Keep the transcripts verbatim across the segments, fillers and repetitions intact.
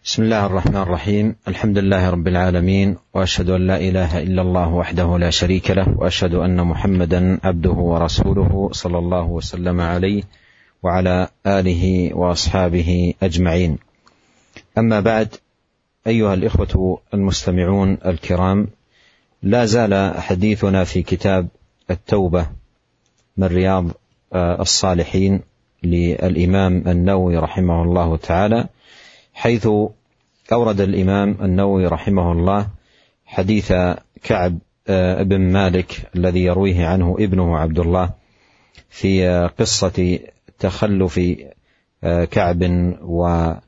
بسم الله الرحمن الرحيم. الحمد لله رب العالمين، وأشهد أن لا إله إلا الله وحده لا شريك له، وأشهد أن محمدا عبده ورسوله صلى الله وسلم عليه وعلى آله وأصحابه أجمعين. أما بعد، أيها الإخوة المستمعون الكرام، لا زال حديثنا في كتاب التوبة من رياض الصالحين للإمام النووي رحمه الله تعالى، حيث أورد الإمام النووي رحمه الله حديث كعب بن مالك الذي يرويه عنه ابنه عبد الله في قصة تخلف كعب وبعض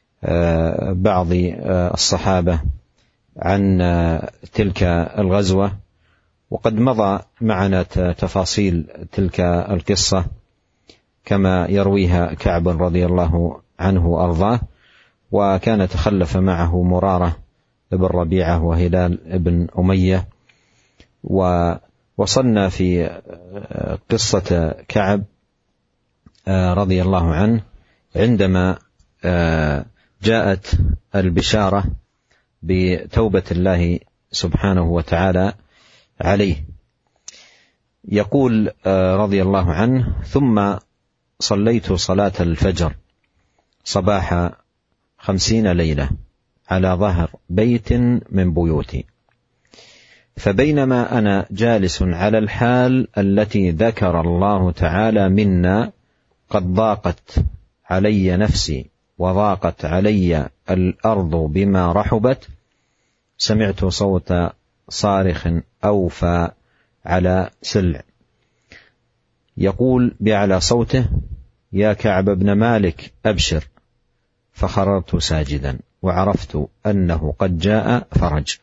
الصحابة عن تلك الغزوة. وقد مضى معنا تفاصيل تلك القصة كما يرويها كعب رضي الله عنه وأرضاه. وكان تخلف معه مرارة بن ربيعة وهلال بن أمية. ووصلنا في قصة كعب رضي الله عنه عندما جاءت البشارة بتوبة الله سبحانه وتعالى عليه. يقول رضي الله عنه: ثم صليت صلاة الفجر صباح خمسين ليلة على ظهر بيت من بيوتي، فبينما أنا جالس على الحال التي ذكر الله تعالى منا قد ضاقت علي نفسي وضاقت علي الأرض بما رحبت، سمعت صوت صارخ أوفى على سلع يقول بأعلى صوته: يا كعب بن مالك أبشر. فخررت ساجدا وعرفت أنه قد جاء فرج.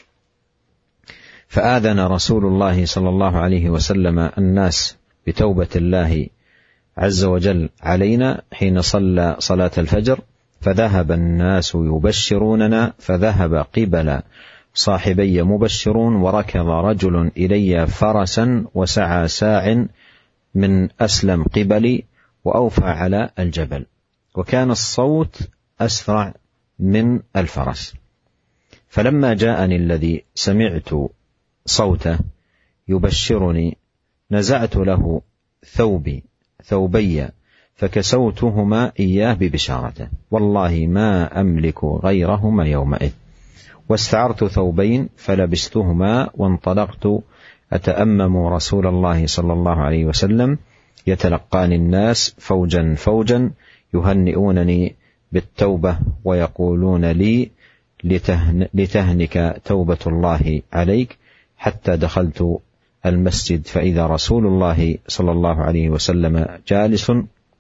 فآذن رسول الله صلى الله عليه وسلم الناس بتوبة الله عز وجل علينا حين صلى صلاة الفجر، فذهب الناس يبشروننا، فذهب قبل صاحبي مبشرون، وركض رجل إلي فرسا وسعى ساع من أسلم قبلي وأوفى على الجبل، وكان الصوت أسرع من الفرس. فلما جاءني الذي سمعت صوته يبشرني نزعت له ثوبي ثوبي فكسوتهما إياه ببشارته، والله ما أملك غيرهما يومئذ، واستعرت ثوبين فلبستهما وانطلقت أتأمم رسول الله صلى الله عليه وسلم يتلقاني الناس فوجا فوجا يهنئونني بالتوبة ويقولون لي لتهن لتهنك توبة الله عليك، حتى دخلت المسجد فإذا رسول الله صلى الله عليه وسلم جالس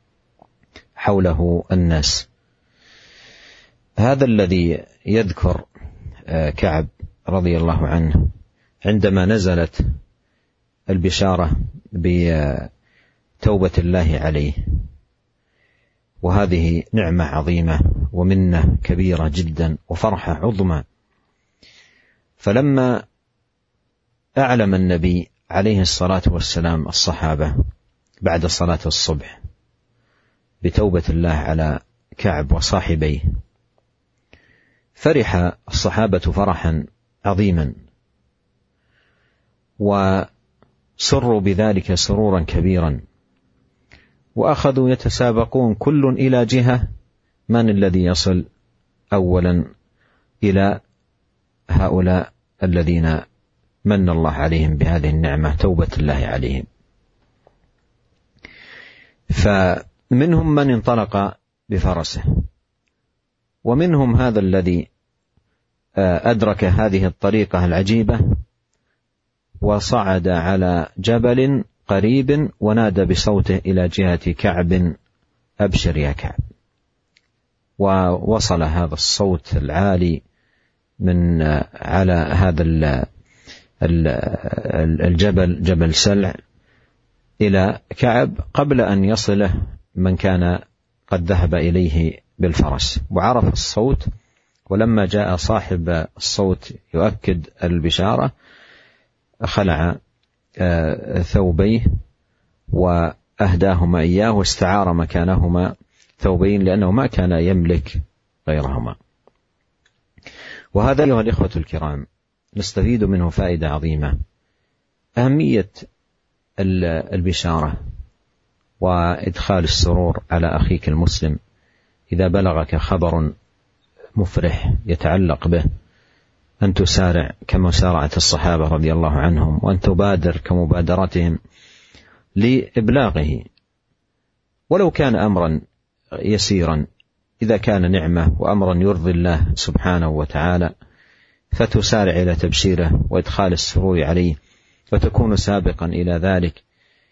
حوله الناس. هذا الذي يذكر كعب رضي الله عنه عندما نزلت البشارة بتوبة الله عليه، وهذه نعمة عظيمة ومنة كبيرة جدا وفرحة عظمى. فلما أعلم النبي عليه الصلاة والسلام الصحابة بعد صلاة الصبح بتوبة الله على كعب وصاحبيه، فرح الصحابة فرحا عظيما، وسروا بذلك سرورا كبيرا، وأخذوا يتسابقون كل إلى جهة من الذي يصل أولا إلى هؤلاء الذين من الله عليهم بهذه النعمة توبة الله عليهم. فمنهم من انطلق بفرسه، ومنهم هذا الذي أدرك هذه الطريقة العجيبة وصعد على جبل قريب ونادى بصوته إلى جهة كعب: أبشر يا كعب. ووصل هذا الصوت العالي من على هذا الجبل جبل سلع إلى كعب قبل أن يصله من كان قد ذهب إليه بالفرس، وعرف الصوت. ولما جاء صاحب الصوت يؤكد البشارة خلع ثوبيه وأهداهما إياه واستعار مكانهما ثوبين، لأنه ما كان يملك غيرهما. وهذا أيها الإخوة الكرام نستفيد منه فائدة عظيمة، أهمية البشارة وإدخال السرور على أخيك المسلم إذا بلغك خبر مفرح يتعلق به، أن تسارع كمسارعة الصحابة رضي الله عنهم، وأن تبادر كمبادرتهم لإبلاغه، ولو كان أمرا يسيرا. إذا كان نعمة وأمرا يرضي الله سبحانه وتعالى فتسارع إلى تبشيره وإدخال السرور عليه وتكون سابقا إلى ذلك.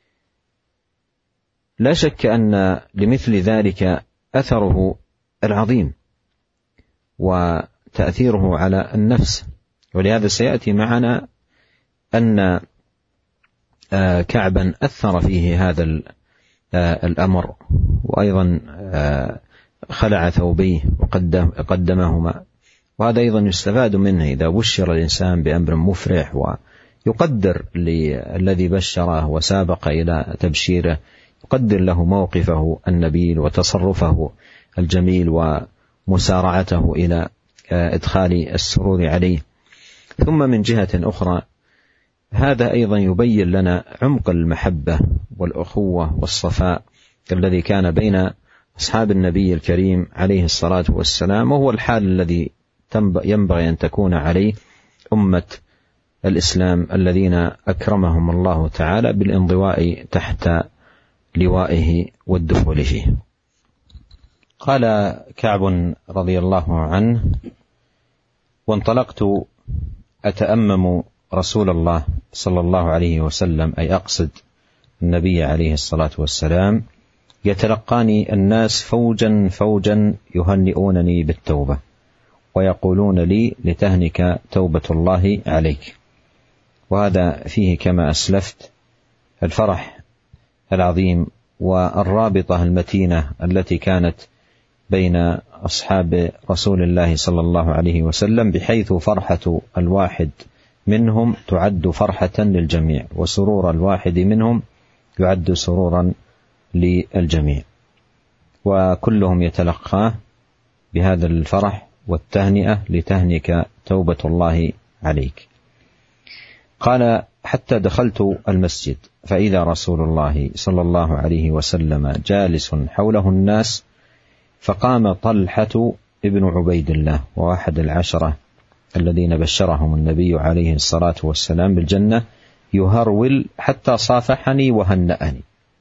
لا شك أن لمثل ذلك أثره العظيم وتأثيره على النفس، ولهذا سيأتي معنا أن كعبا أثر فيه هذا الأمر، وأيضا خلع ثوبيه وقدمهما، وهذا أيضا يستفاد منه إذا بشر الإنسان بأمر مفرح ويقدر للذي بشره وسابق إلى تبشيره، يقدر له موقفه النبيل وتصرفه الجميل ومسارعته إلى إدخال السرور عليه. ثم من جهة أخرى هذا أيضا يبين لنا عمق المحبة والأخوة والصفاء الذي كان بين أصحاب النبي الكريم عليه الصلاة والسلام، وهو الحال الذي ينبغي أن تكون عليه أمة الإسلام الذين أكرمهم الله تعالى بالانضواء تحت لوائه والدخول فيه. قال كعب رضي الله عنه: وانطلقت أتأمم رسول الله صلى الله عليه وسلم، أي أقصد النبي عليه الصلاة والسلام، يتلقاني الناس فوجا فوجا يهنئونني بالتوبة ويقولون لي لتهنك توبة الله عليك. وهذا فيه كما أسلفت الفرح العظيم والرابطة المتينة التي كانت بين أصحاب رسول الله صلى الله عليه وسلم، بحيث فرحة الواحد منهم تعد فرحة للجميع، وسرور الواحد منهم يعد سرورا للجميع، وكلهم يتلقاه بهذا الفرح والتهنئة لتهنك توبة الله عليك. قال: حتى دخلت المسجد فإذا رسول الله صلى الله عليه وسلم جالس حوله الناس، فقام طلحة ابن عبيد الله وواحد العشرة الذين بشرهم النبي عليه الصلاة والسلام بالجنة يهرول حتى صافحني وهنأني.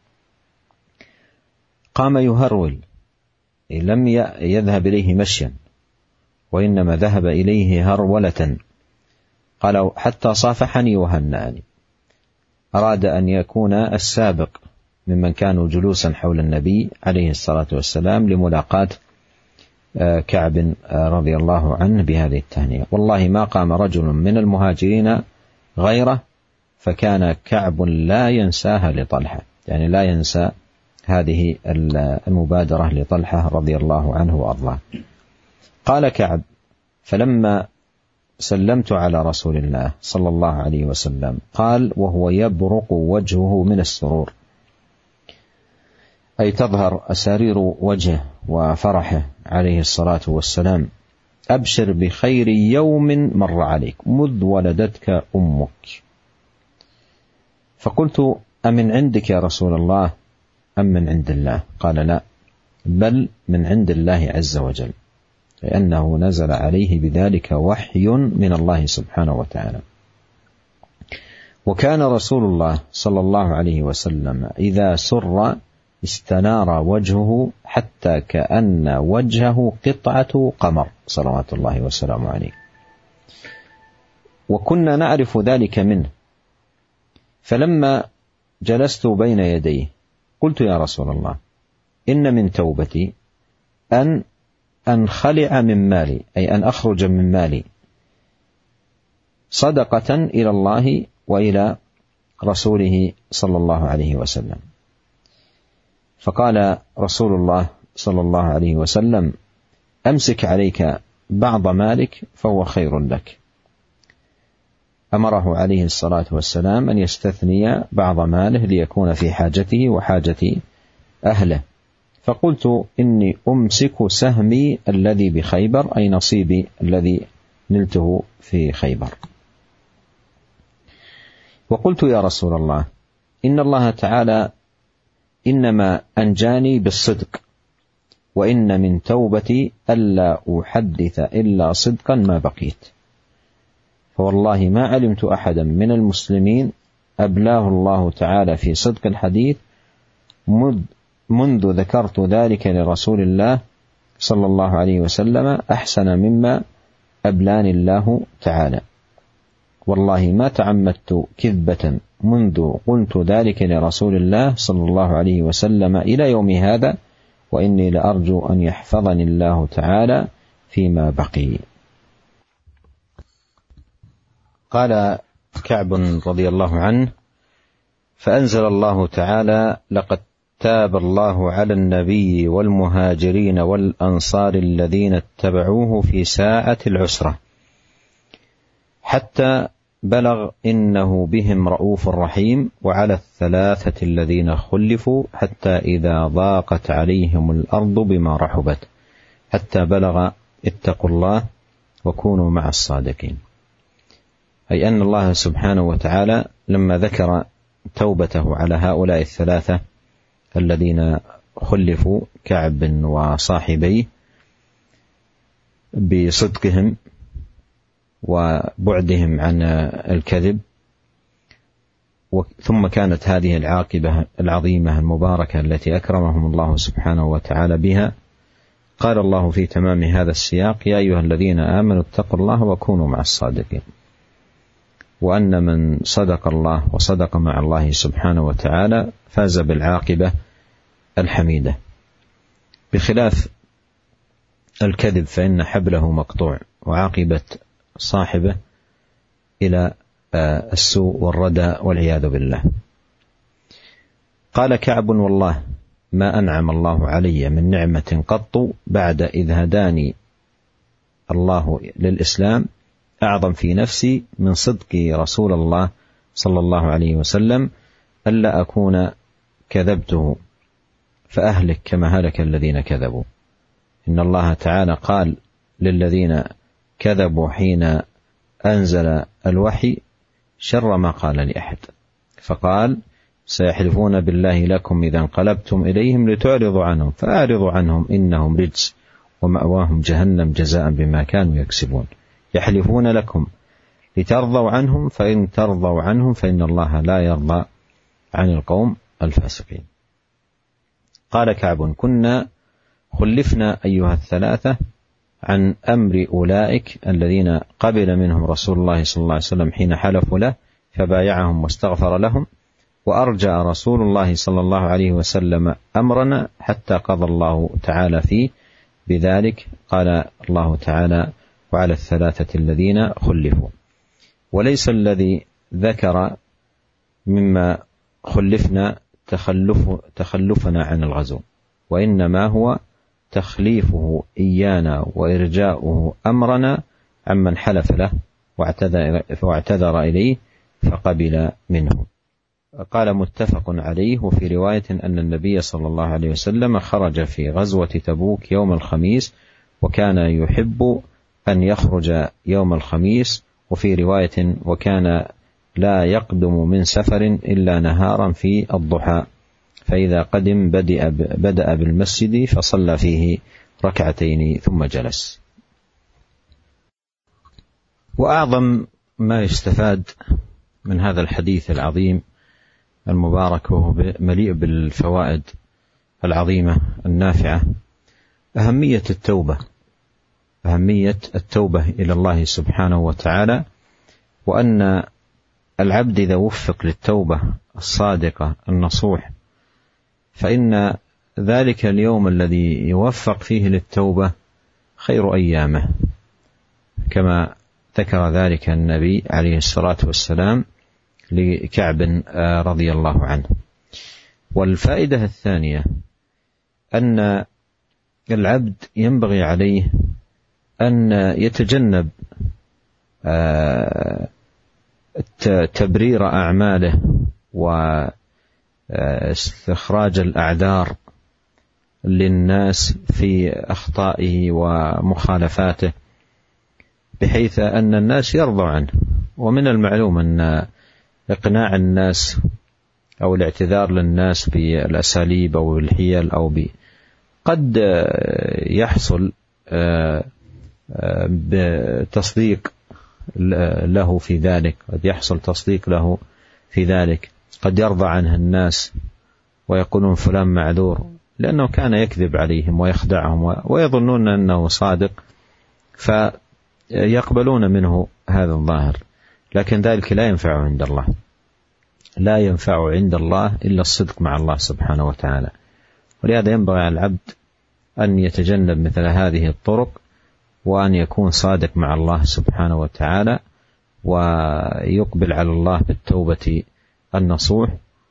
قام يهرول، لم يذهب إليه مشيا وإنما ذهب إليه هرولة. قال: حتى صافحني وهنأني، أراد أن يكون السابق ممن كانوا جلوسا حول النبي عليه الصلاة والسلام لملاقاة كعب رضي الله عنه بهذه التهنئة. والله ما قام رجل من المهاجرين غيره، فكان كعب لا ينساها لطلحة، يعني لا ينسى هذه المبادرة لطلحة رضي الله عنه وأرضاه. قال كعب: فلما سلمت على رسول الله صلى الله عليه وسلم قال وهو يبرق وجهه من السرور، أي تظهر أسارير وجهه وفرحه عليه الصلاة والسلام: أبشر بخير يوم مر عليك مذ ولدتك أمك. فقلت: أمن عندك يا رسول الله أم من عند الله؟ قال: لا، بل من عند الله عز وجل، لأنه نزل عليه بذلك وحي من الله سبحانه وتعالى. وكان رسول الله صلى الله عليه وسلم إذا سر استنار وجهه حتى كأن وجهه قطعة قمر صلوات الله وسلامه عليه، وكنا نعرف ذلك منه. فلما جلست بين يديه قلت: يا رسول الله، إن من توبتي أن أنخلع من مالي، أي أن أخرج من مالي صدقة إلى الله وإلى رسوله صلى الله عليه وسلم. فقال رسول الله صلى الله عليه وسلم: أمسك عليك بعض مالك فهو خير لك. أمره عليه الصلاة والسلام أن يستثني بعض ماله ليكون في حاجته وحاجة أهله. فقلت: إني أمسك سهمي الذي بخيبر، أي نصيبي الذي نلته في خيبر. وقلت يا رسول الله إن الله تعالى إنما أنجاني بالصدق، وإن من توبتي ألا أحدث إلا صدقا ما بقيت، فوالله ما علمت أحدا من المسلمين أبلاه الله تعالى في صدق الحديث منذ ذكرت ذلك لرسول الله صلى الله عليه وسلم أحسن مما أبلاني الله تعالى. والله ما تعمدت كذبة منذ قلت ذلك لرسول الله صلى الله عليه وسلم إلى يوم هذا، وإني لأرجو أن يحفظني الله تعالى فيما بقي. قال كعب رضي الله عنه: فأنزل الله تعالى: لقد تاب الله على النبي والمهاجرين والأنصار الذين اتبعوه في ساعة العسرة حتى بلغ إنه بهم رؤوف رحيم، وعلى الثلاثة الذين خلفوا حتى إذا ضاقت عليهم الأرض بما رحبت حتى بلغ اتقوا الله وكونوا مع الصادقين. أي أن الله سبحانه وتعالى لما ذكر توبته على هؤلاء الثلاثة الذين خلفوا كعب وصاحبيه بصدقهم وبعدهم عن الكذب، ثم كانت هذه العاقبة العظيمة المباركة التي أكرمهم الله سبحانه وتعالى بها، قال الله في تمام هذا السياق: يا أيها الذين آمنوا اتقوا الله وكونوا مع الصادقين. وأن من صدق الله وصدق مع الله سبحانه وتعالى فاز بالعاقبة الحميدة، بخلاف الكذب فإن حبله مقطوع وعاقبة صاحبه إلى السوء والردى والعياذ بالله. قال كعب: والله ما أنعم الله علي من نعمة قط بعد إذ هداني الله للإسلام أعظم في نفسي من صدقي رسول الله صلى الله عليه وسلم ألا أكون كذبته فأهلك كما هلك الذين كذبوا. إن الله تعالى قال للذين كذبوا حين أنزل الوحي شر ما قال لأحد، فقال: سيحلفون بالله لكم إذا انقلبتم إليهم لتعرضوا عنهم فأعرضوا عنهم إنهم رجس ومأواهم جهنم جزاء بما كانوا يكسبون. يحلفون لكم لترضوا عنهم فإن ترضوا عنهم فإن الله لا يرضى عن القوم الفاسقين. قال كعب: كنا خلفنا أيها الثلاثة عن أمر أولئك الذين قبل منهم رسول الله صلى الله عليه وسلم حين حلفوا له فبايعهم واستغفر لهم، وأرجع رسول الله صلى الله عليه وسلم أمرنا حتى قضى الله تعالى فيه بذلك. قال الله تعالى: وعلى الثلاثة الذين خلفوا. وليس الذي ذكر مما خلفنا تخلف تخلفنا عن الغزو، وإنما هو تخليفه إيانا وإرجاؤه أمرنا عمن حلف له واعتذر, واعتذر إليه فقبل منه. قال: متفق عليه. وفي رواية أن النبي صلى الله عليه وسلم خرج في غزوة تبوك يوم الخميس، وكان يحب أن يخرج يوم الخميس. وفي رواية: وكان لا يقدم من سفر إلا نهارا في الضحى، فإذا قدم بدأ بالمسجد فصلى فيه ركعتين ثم جلس. وأعظم ما يستفاد من هذا الحديث العظيم المبارك وهو مليء بالفوائد العظيمة النافعة أهمية التوبة، أهمية التوبة إلى الله سبحانه وتعالى، وأن العبد إذا وفق للتوبة الصادقة النصوح فإن ذلك اليوم الذي يوفق فيه للتوبة خير أيامه، كما ذكر ذلك النبي عليه الصلاة والسلام لكعب رضي الله عنه. والفائدة الثانية أن العبد ينبغي عليه أن يتجنب تبرير أعماله واستخراج الأعذار للناس في أخطائه ومخالفاته، بحيث أن الناس يرضوا عنه. ومن المعلوم أن إقناع الناس أو الاعتذار للناس بالأساليب أو الحيل أو ب قد يحصل بتصديق له في ذلك، قد يحصل تصديق له في ذلك، قد يرضى عنه الناس ويقولون فلان معذور، لأنه كان يكذب عليهم ويخدعهم ويظنون أنه صادق، فيقبلون منه هذا الظاهر. لكن ذلك لا ينفع عند الله، لا ينفع عند الله إلا الصدق مع الله سبحانه وتعالى. ولهذا ينبغي على العبد أن يتجنب مثل هذه الطرق، وأن يكون صادق مع الله سبحانه وتعالى، ويقبل على الله بالتوبة النصوح،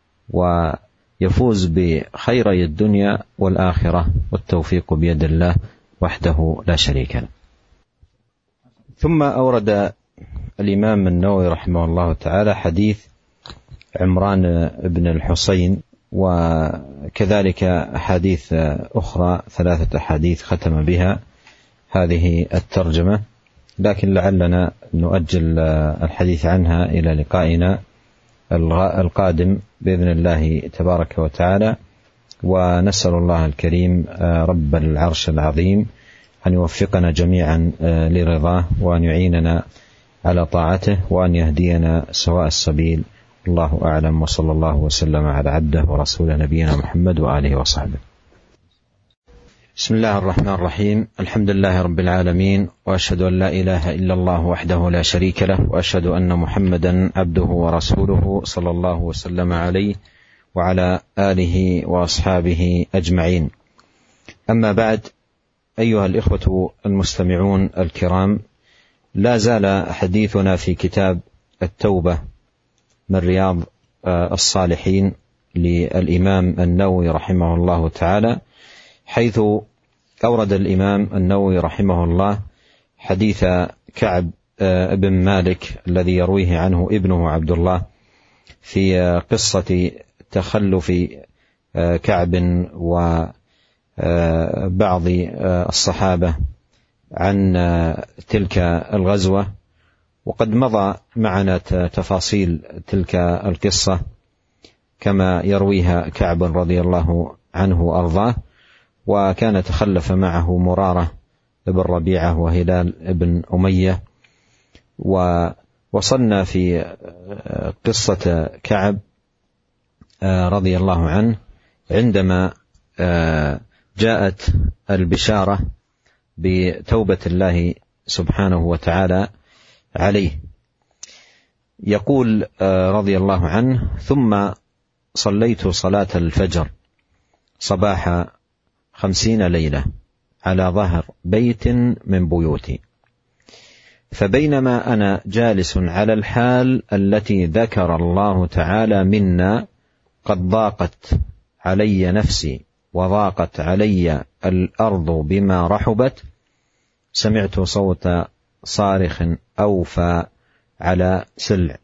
ويفوز بخيري الدنيا والآخرة، والتوفيق بيد الله وحده لا شريك له. ثم أورد الإمام النووي رحمه الله تعالى حديث عمران بن الحصين، وكذلك أحاديث أخرى، ثلاثة أحاديث ختم بها هذه الترجمة، لكن لعلنا نؤجل الحديث عنها إلى لقائنا القادم بإذن الله تبارك وتعالى. ونسأل الله الكريم رب العرش العظيم أن يوفقنا جميعا لرضاه، وأن يعيننا على طاعته، وأن يهدينا سواء السبيل. الله أعلم، وصلى الله وسلم على عبده ورسوله نبينا محمد وآله وصحبه. بسم الله الرحمن الرحيم. الحمد لله رب العالمين، وأشهد أن لا إله إلا الله وحده لا شريك له، وأشهد أن محمدا عبده ورسوله صلى الله وسلم عليه وعلى آله وأصحابه أجمعين. أما بعد، أيها الإخوة المستمعون الكرام، لا زال حديثنا في كتاب التوبة من رياض الصالحين للإمام النووي رحمه الله تعالى، حيث أورد الإمام النووي رحمه الله حديث كعب بن مالك الذي يرويه عنه ابنه عبد الله في قصة تخلف كعب وبعض الصحابة عن تلك الغزوة. وقد مضى معنا تفاصيل تلك القصة كما يرويها كعب رضي الله عنه وأرضاه. وكان تخلف معه مرارة بن ربيعة وهلال بن أمية. ووصلنا في قصة كعب رضي الله عنه عندما جاءت البشارة بتوبة الله سبحانه وتعالى عليه. يقول رضي الله عنه: ثم صليت صلاة الفجر صباح خمسين ليلة على ظهر بيت من بيوتي، فبينما أنا جالس على الحال التي ذكر الله تعالى منا قد ضاقت علي نفسي وضاقت علي الأرض بما رحبت، سمعت صوت صارخ أوفى على سلع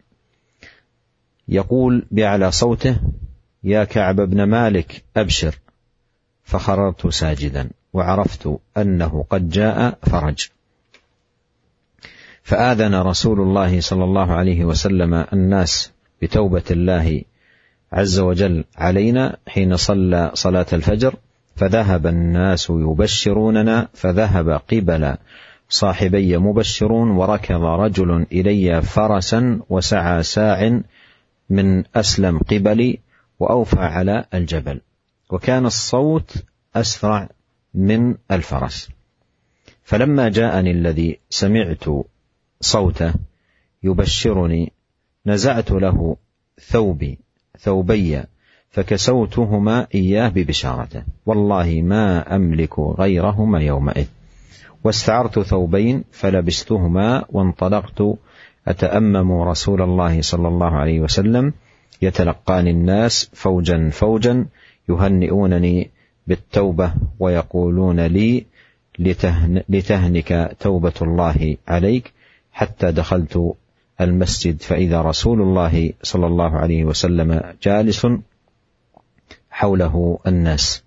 يقول بأعلى صوته: يا كعب بن مالك أبشر. فخررت ساجدا وعرفت أنه قد جاء فرج. فآذن رسول الله صلى الله عليه وسلم الناس بتوبة الله عز وجل علينا حين صلى صلاة الفجر، فذهب الناس يبشروننا، فذهب قبل صاحبي مبشرون، وركض رجل إلي فرسا وسعى ساع من أسلم قبلي وأوفى على الجبل، وكان الصوت أسرع من الفرس. فلما جاءني الذي سمعت صوته يبشرني نزعت له ثوبي ثوبي فكسوتهما إياه ببشارته، والله ما أملك غيرهما يومئذ، واستعرت ثوبين فلبستهما وانطلقت أتأمم رسول الله صلى الله عليه وسلم يتلقاني الناس فوجا فوجا يهنئونني بالتوبة ويقولون لي لتهن لتهنك توبة الله عليك، حتى دخلت المسجد فإذا رسول الله صلى الله عليه وسلم جالس حوله الناس.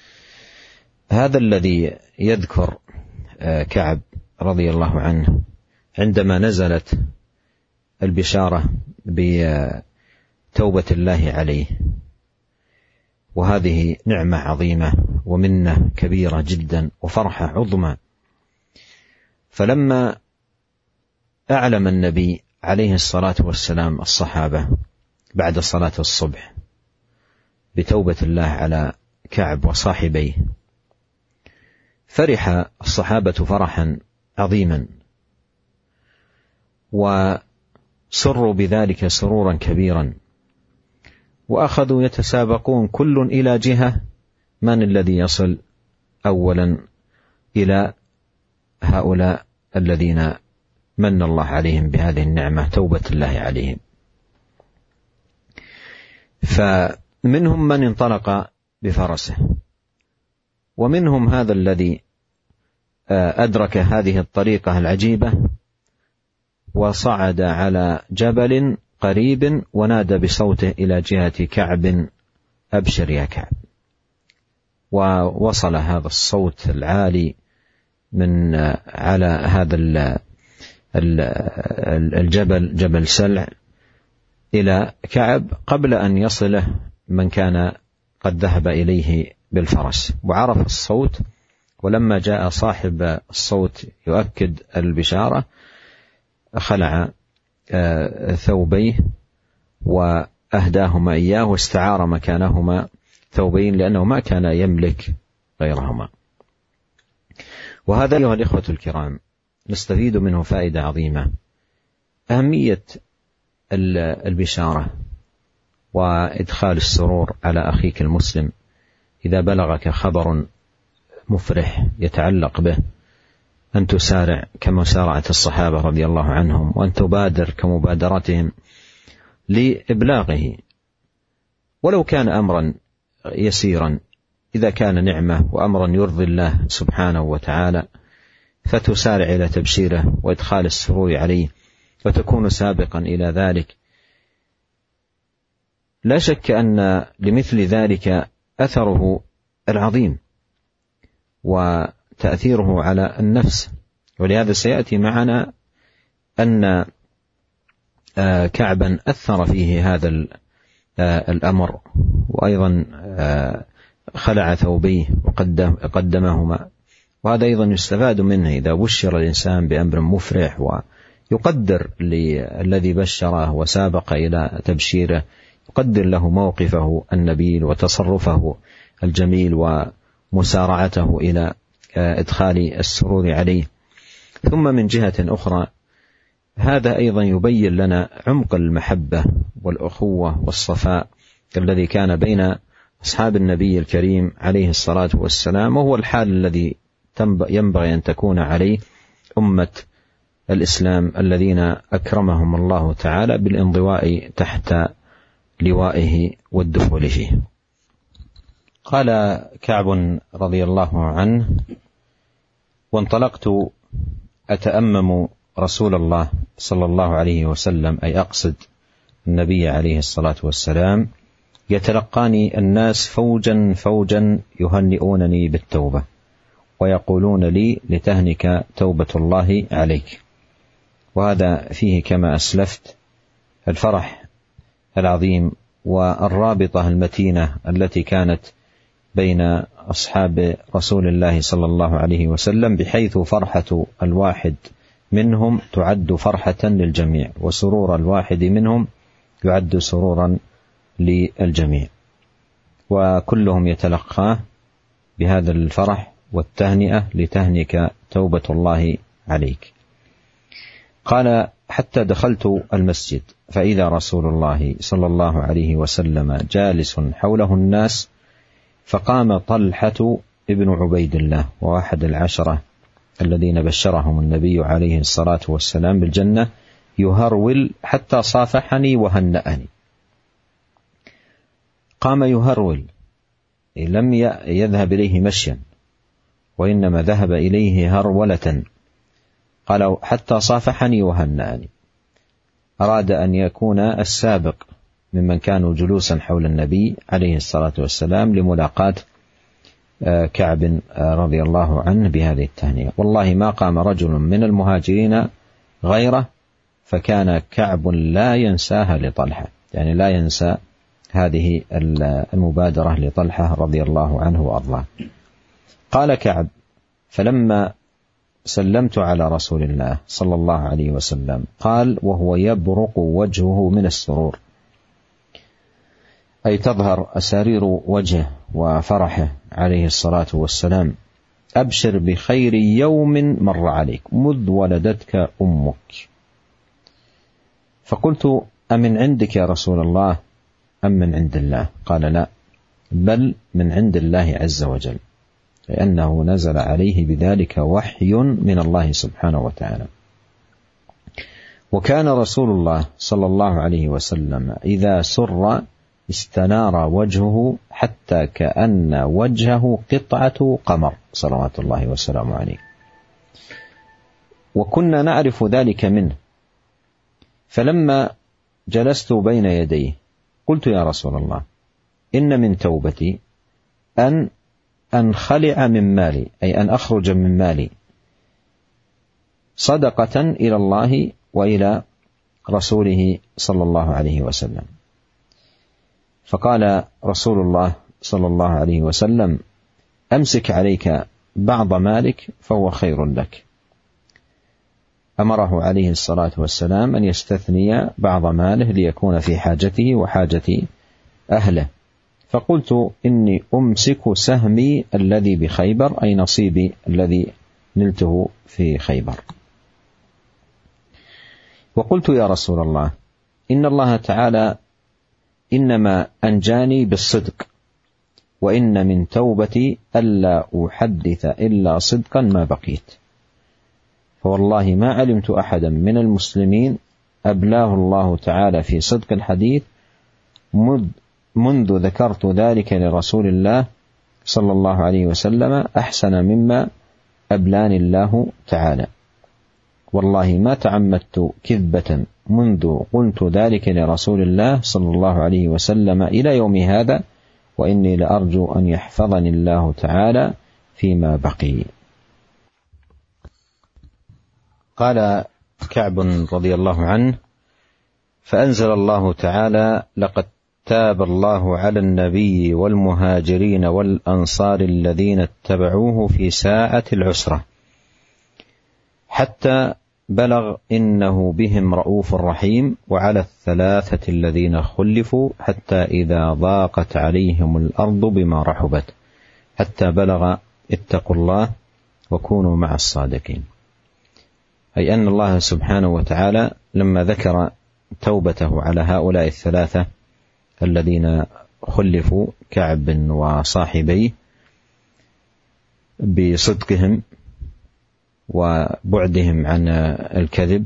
هذا الذي يذكر كعب رضي الله عنه عندما نزلت البشارة بتوبة الله عليه، وهذه نعمة عظيمة ومنة كبيرة جدا وفرحة عظمى. فلما أعلم النبي عليه الصلاة والسلام الصحابة بعد صلاة الصبح بتوبة الله على كعب وصاحبيه، فرح الصحابة فرحا عظيما، وسروا بذلك سرورا كبيرا، وأخذوا يتسابقون كل إلى جهة من الذي يصل أولا إلى هؤلاء الذين من الله عليهم بهذه النعمة توبة الله عليهم. فمنهم من انطلق بفرسه، ومنهم هذا الذي أدرك هذه الطريقة العجيبة وصعد على جبل قريب ونادى بصوته إلى جهة كعب: أبشر يا كعب. ووصل هذا الصوت العالي من على هذا الجبل، جبل سلع، إلى كعب قبل أن يصله من كان قد ذهب إليه بالفرس، وعرف الصوت. ولما جاء صاحب الصوت يؤكد البشارة خلع ثوبيه وأهداهما إياه، واستعار مكانهما ثوبين لأنه ما كان يملك غيرهما. وهذا أيها الإخوة الكرام نستفيد منه فائدة عظيمة: أهمية البشارة وإدخال السرور على أخيك المسلم. إذا بلغك خبر مفرح يتعلق به أن تسارع كمسارعة الصحابة رضي الله عنهم، وأن تبادر كمبادرتهم لإبلاغه، ولو كان أمرا يسيرا. إذا كان نعمة وأمرا يرضي الله سبحانه وتعالى فتسارع إلى تبشيره وإدخال السرور عليه وتكون سابقا إلى ذلك. لا شك أن لمثل ذلك أثره العظيم وتأثيره على النفس. ولهذا سيأتي معنا أن كعبا أثر فيه هذا الأمر، وأيضا خلع ثوبيه وقدمهما. وهذا أيضا يستفاد منه إذا بشر الإنسان بأمر مفرح ويقدر للذي بشره وسابق إلى تبشيره، يقدر له موقفه النبيل وتصرفه الجميل ومسارعته إلى إدخال السرور عليه. ثم من جهة أخرى هذا أيضا يبين لنا عمق المحبة والأخوة والصفاء الذي كان بين أصحاب النبي الكريم عليه الصلاة والسلام، وهو الحال الذي ينبغي أن تكون عليه أمة الإسلام الذين أكرمهم الله تعالى بالانضواء تحت لوائه والدخول فيه. قال كعب رضي الله عنه: وانطلقت أتأمم رسول الله صلى الله عليه وسلم، أي أقصد النبي عليه الصلاة والسلام، يتلقاني الناس فوجا فوجا يهنئونني بالتوبة ويقولون لي: لتهنك توبة الله عليك. وهذا فيه كما أسلفت الفرح العظيم والرابطة المتينة التي كانت بين أصحاب رسول الله صلى الله عليه وسلم، بحيث فرحة الواحد منهم تعد فرحة للجميع، وسرور الواحد منهم يعد سرورا للجميع، وكلهم يتلقاه بهذا الفرح والتهنئة: لتهنك توبة الله عليك. قال: حتى دخلت المسجد فإذا رسول الله صلى الله عليه وسلم جالس حوله الناس، فقام طلحة ابن عبيد الله وواحد العشرة الذين بشرهم النبي عليه الصلاة والسلام بالجنة، يهرول حتى صافحني وهنأني. قام يهرول، لم يذهب إليه مشيا، وإنما ذهب إليه هرولة. قال: حتى صافحني وهنأني. أراد أن يكون السابق ممن كانوا جلوسا حول النبي عليه الصلاة والسلام لملاقاة كعب رضي الله عنه بهذه التهنئة. والله ما قام رجل من المهاجرين غيره، فكان كعب لا ينساها لطلحة، يعني لا ينسى هذه المبادرة لطلحة رضي الله عنه وأرضاه. قال كعب: فلما سلمت على رسول الله صلى الله عليه وسلم قال وهو يبرق وجهه من السرور، أي تظهر أسارير وجهه وفرحه عليه الصلاة والسلام: أبشر بخير يوم مر عليك مذ ولدتك أمك. فقلت: أمن عندك يا رسول الله أم من عند الله؟ قال: لا، بل من عند الله عز وجل، لأنه نزل عليه بذلك وحي من الله سبحانه وتعالى. وكان رسول الله صلى الله عليه وسلم إذا سر استنار وجهه حتى كأن وجهه قطعة قمر صلوات الله وسلامه عليه، وكنا نعرف ذلك منه. فلما جلست بين يديه قلت: يا رسول الله، إن من توبتي أن أنخلع من مالي، أي أن أخرج من مالي صدقة إلى الله وإلى رسوله صلى الله عليه وسلم. فقال رسول الله صلى الله عليه وسلم: أمسك عليك بعض مالك فهو خير لك. أمره عليه الصلاة والسلام أن يستثني بعض ماله ليكون في حاجته وحاجة أهله. فقلت: إني أمسك سهمي الذي بخيبر، أي نصيبي الذي نلته في خيبر. وقلت: يا رسول الله، إن الله تعالى إنما أنجاني بالصدق، وإن من توبتي ألا أحدث إلا صدقا ما بقيت، فوالله ما علمت أحدا من المسلمين أبلاه الله تعالى في صدق الحديث منذ ذكرت ذلك لرسول الله صلى الله عليه وسلم أحسن مما أبلاني الله تعالى. والله ما تعمدت كذبة منذ قلت ذلك لرسول الله صلى الله عليه وسلم إلى يوم هذا، وإني لأرجو أن يحفظني الله تعالى فيما بقي. قال كعب رضي الله عنه: فأنزل الله تعالى: لقد تاب الله على النبي والمهاجرين والأنصار الذين اتبعوه في ساعة العسرة حتى بلغ إنه بهم رؤوف رحيم، وعلى الثلاثة الذين خلفوا حتى إذا ضاقت عليهم الأرض بما رحبت حتى بلغ اتقوا الله وكونوا مع الصادقين. أي أن الله سبحانه وتعالى لما ذكر توبته على هؤلاء الثلاثة الذين خلفوا كعب وصاحبيه بصدقهم وبعدهم عن الكذب،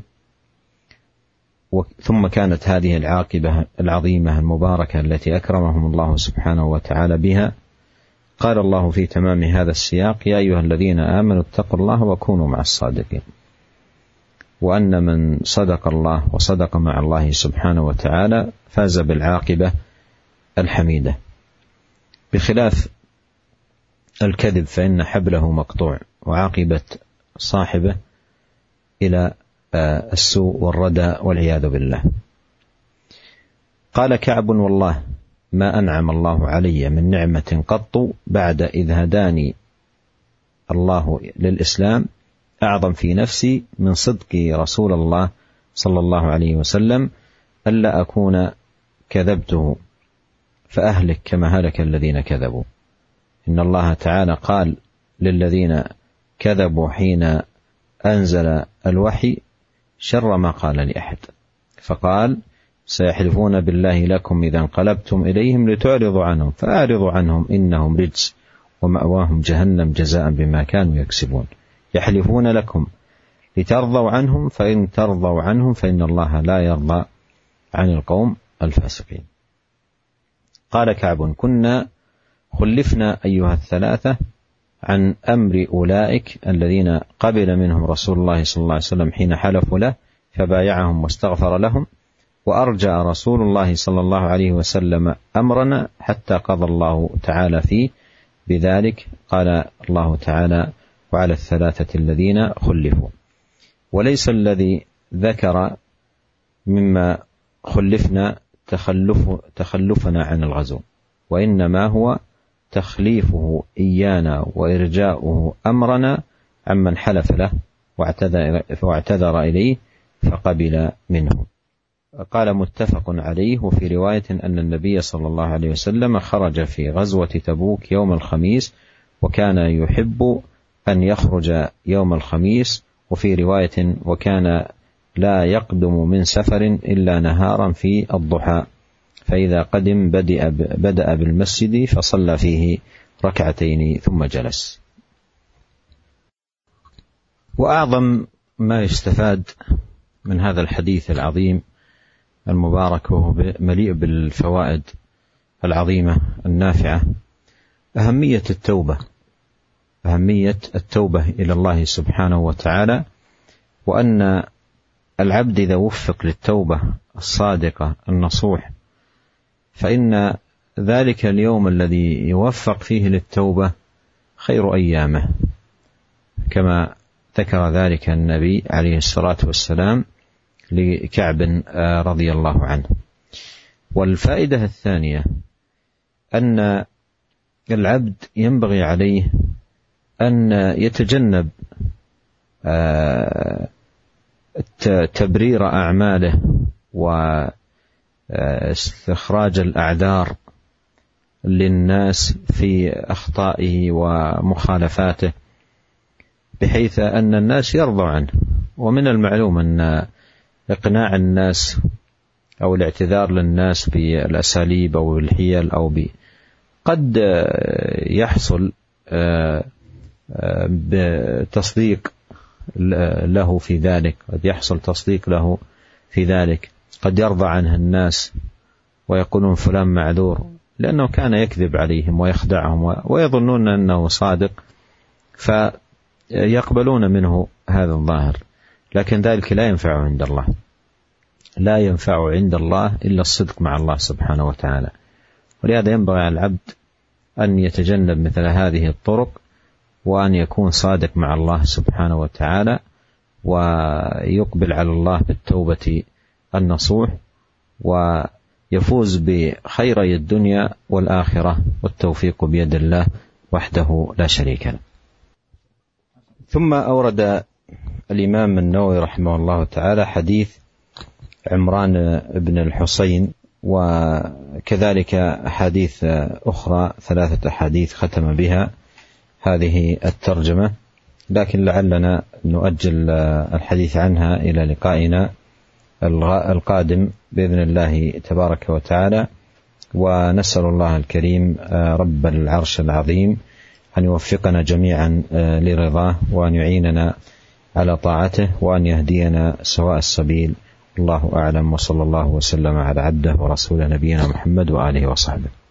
ثم كانت هذه العاقبة العظيمة المباركة التي أكرمهم الله سبحانه وتعالى بها، قال الله في تمام هذا السياق: يا أيها الذين آمنوا اتقوا الله وكونوا مع الصادقين. وأن من صدق الله وصدق مع الله سبحانه وتعالى فاز بالعاقبة الحميدة، بخلاف الكذب فإن حبله مقطوع وعاقبة صاحبه إلى السوء والردى والعياذ بالله. قال كعب: والله ما أنعم الله علي من نعمة قط بعد إذ هداني الله للإسلام أعظم في نفسي من صدق رسول الله صلى الله عليه وسلم ألا أكون كذبته فأهلك كما هلك الذين كذبوا. إن الله تعالى قال للذين كذبوا حين أنزل الوحي شر ما قال لأحد، فقال: سيحلفون بالله لكم إذا انقلبتم إليهم لتعرضوا عنهم فأعرضوا عنهم إنهم رجس ومأواهم جهنم جزاء بما كانوا يكسبون. يحلفون لكم لترضوا عنهم فإن ترضوا عنهم فإن الله لا يرضى عن القوم الفاسقين. قال كعب: كنا خلفنا أيها الثلاثة عن أمر أولئك الذين قبل منهم رسول الله صلى الله عليه وسلم حين حلفوا له فبايعهم واستغفر لهم، وأرجع رسول الله صلى الله عليه وسلم أمرنا حتى قضى الله تعالى فيه بذلك. قال الله تعالى: وعلى الثلاثة الذين خلفوا. وليس الذي ذكر مما خلفنا تخلف تخلفنا عن الغزو، وإنما هو تخليفه إيانا وإرجاؤه أمرنا عمن حلف له واعتذر إليه فقبل منه. قال متفق عليه. وفي رواية أن النبي صلى الله عليه وسلم خرج في غزوة تبوك يوم الخميس، وكان يحب أن يخرج يوم الخميس. وفي رواية وكان لا يقدم من سفر إلا نهارا في الضحى، فإذا قدم بدأ بالمسجد فصلى فيه ركعتين ثم جلس. وأعظم ما يستفاد من هذا الحديث العظيم المبارك وهو مليء بالفوائد العظيمة النافعة أهمية التوبة، أهمية التوبة إلى الله سبحانه وتعالى، وأن العبد إذا وفق للتوبة الصادقة النصوح فإن ذلك اليوم الذي يوفق فيه للتوبة خير أيامه، كما ذكر ذلك النبي عليه الصلاة والسلام لكعب رضي الله عنه. والفائدة الثانية أن العبد ينبغي عليه أن يتجنب تبرير أعماله واستخراج الأعذار للناس في أخطائه ومخالفاته، بحيث أن الناس يرضوا عنه. ومن المعلوم أن إقناع الناس أو الاعتذار للناس بالأساليب أو الحيل أو ب قد يحصل بتصديق له في ذلك، قد يحصل تصديق له في ذلك، قد يرضى عنه الناس ويقولون فلان معذور، لأنه كان يكذب عليهم ويخدعهم ويظنون أنه صادق فيقبلون منه هذا الظاهر، لكن ذلك لا ينفع عند الله، لا ينفع عند الله إلا الصدق مع الله سبحانه وتعالى. ولهذا ينبغي على العبد أن يتجنب مثل هذه الطرق، وأن يكون صادق مع الله سبحانه وتعالى، ويقبل على الله بالتوبة النصوح، ويفوز بخيري الدنيا والآخرة، والتوفيق بيد الله وحده لا شريك له. ثم أورد الإمام النووي رحمه الله تعالى حديث عمران بن الحصين، وكذلك أحاديث أخرى، ثلاثة أحاديث ختم بها هذه الترجمة، لكن لعلنا نؤجل الحديث عنها إلى لقائنا القادم بإذن الله تبارك وتعالى. ونسأل الله الكريم رب العرش العظيم أن يوفقنا جميعا لرضاه، وأن يعيننا على طاعته، وأن يهدينا سواء السبيل. الله أعلم، وصلى الله وسلم على عبده ورسوله نبينا محمد وآله وصحبه.